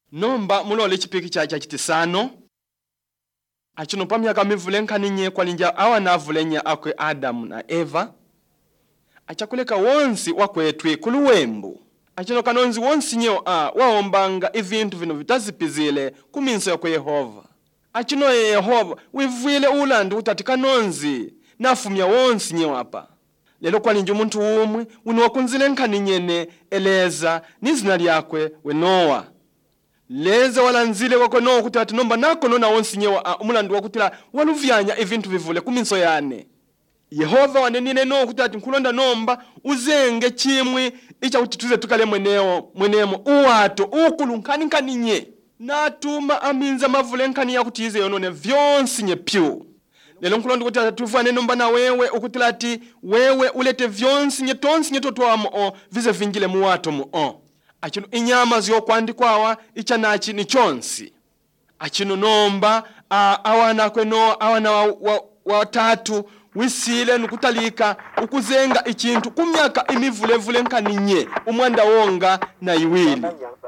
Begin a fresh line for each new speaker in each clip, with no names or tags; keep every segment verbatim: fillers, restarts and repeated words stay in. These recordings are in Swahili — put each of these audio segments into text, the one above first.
Nomba mulole chipiki cha cha chitisano. Achino pamyaka mivulenkani nye kwa linja awa navulenya akwe Adamu na Eva. Achakuleka wonsi wakwetwe kuluwembu. Achino kanonzi wonsi nyeo a waombanga ivintu vino vitazipizile kuminso ya kwe Yehova. Achino ye Yehova wivwile ulandu utati kanonzi nafumya wonsi nyeo apa. Lelo kwa linja muntu umwe wino wakunzile nkani nyene eleza nizina lyakwe we Noa. Leza walanzile wako Noa kutati nomba nako nona wonsi nyewa umulandu wakutila waluvyanya evintu vivule kuminso yane. Yehova wanenine Noa kutati nkulonda nomba uzenge chimwi icha utituze tukale mweneo mwenemo uwato ukulu nkani nkani nye. Natuma aminza mavule nkani ya kutize yonone vyonsi nye piu. Lelo nkulonda kutati tuvane nomba na wewe ukutila ati wewe ulete vyonsi nye tonsi nye totoa mo vize vingile muwato mo. Achino inyama zyo kwandikwawa ichanachi ni chonsi. Achino nomba awana kweno awana watatu wa, wa wisile nukutalika ukuzenga ichintu kumyaka imivule vule nkaninye umwanda wonga na iwili.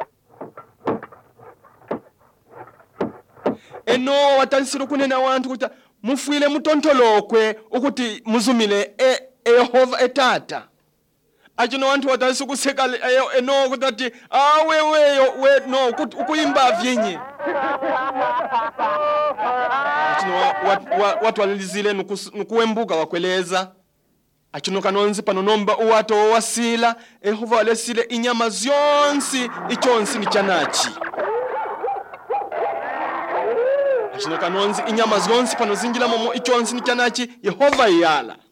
Eno watalisiru kunena wantu kuta mufuile mutontolokwe ukuti muzumile e, e Yehova etata. Achino wantu watalisu kuseka eno kutati ah wewe we no ukuimba vyenye. Achino watu wa, wa, walizile nukuembuka wakweleza. Achino kanonzi panonomba uwato wasila Yehova walesile inyama zionsi ichonsi ni chanachi. Achino kanonzi inyama zionsi pano zingila momo ichonsi ni chanachi Yehova yala.